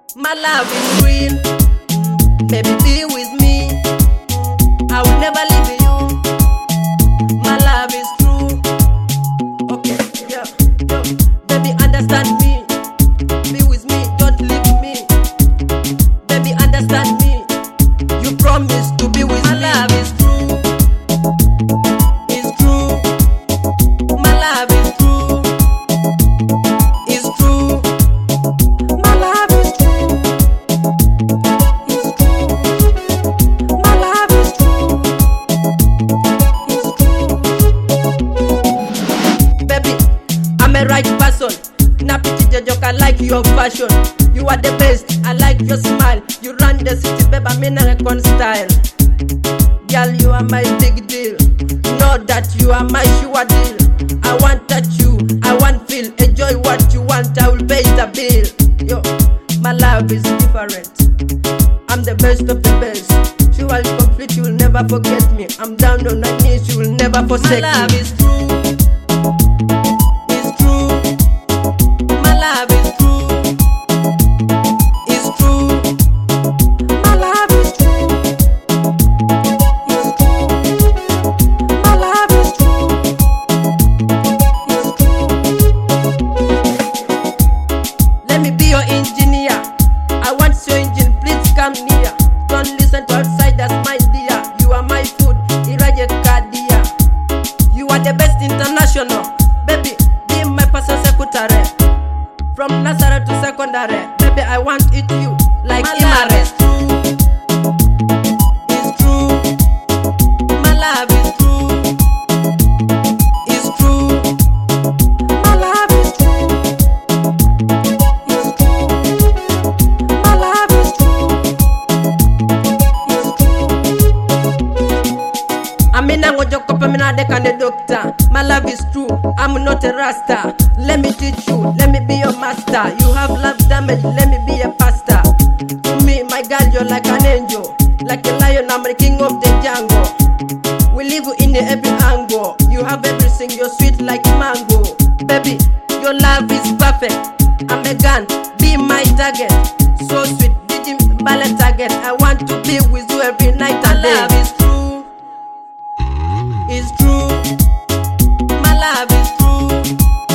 My love is real, baby, be with me. I will never leave you. My love is true. Okay, yeah, yeah. Baby, understand me. Be with me, don't leave me. Baby, understand me. You promise to be with me. My love is true. It's true. My love is true. It's true. My love is true. It's true. My love is true. It's true. Baby, I'm a right person. Napiti Jojo, I like your fashion. You are the best, I like your smile. You run the city, babe, I'm in a recon style. Girl, you are my big deal. Know that you are my sure deal. I want touch you, I want feel. Enjoy what you want, I will pay the bill. Yo, my love is different. I'm the best of the best. She will complete, you will never forget me. I'm down on my knees, you will never forsake me. My love is true. It's true. My love is true. It's true. My love is true. It's true. My love is true. It's true. Let me be your engineer. I want your engine, please come near. Don't listen to outsiders, my dear. You are my food, Iraje Kadia. You are the best international. Baby, be my personal secretary. From Nazareth to secondary. Baby, I want it you like Imare. It's true. My love is true. It's true. My love is true. It's true. My love is true. It's true. I'm in a Ngojokope, I'm in a doctor. My love is true. I'm not a rasta. Let me teach you. Let me be your master. You have love damage. Let me be a pastor. To me, my girl, you're like an angel. Like a lion, I'm the king of the jungle. We live in every angle. You have everything. You're sweet like mango. Baby, your love is perfect. I'm a gun. Be my target. So sweet. Beating ballet target. I want to be with you every night and day. My love is true. It's true. My love is true.